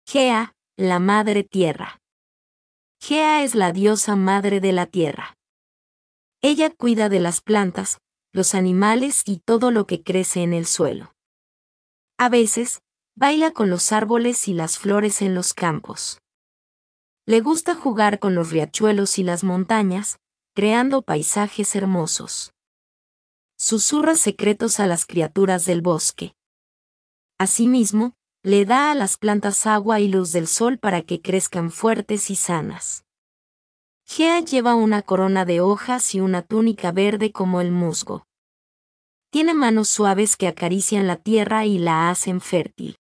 Gea, la Madre Tierra. Gea es la diosa madre de la tierra. Ella cuida de las plantas, los animales y todo lo que crece en el suelo. A veces, baila con los árboles y las flores en los campos. Le gusta jugar con los riachuelos y las montañas, creando paisajes hermosos. Susurra secretos a las criaturas del bosque. Asimismo, le da a las plantas agua y luz del sol para que crezcan fuertes y sanas. Gea lleva una corona de hojas y una túnica verde como el musgo. Tiene manos suaves que acarician la tierra y la hacen fértil.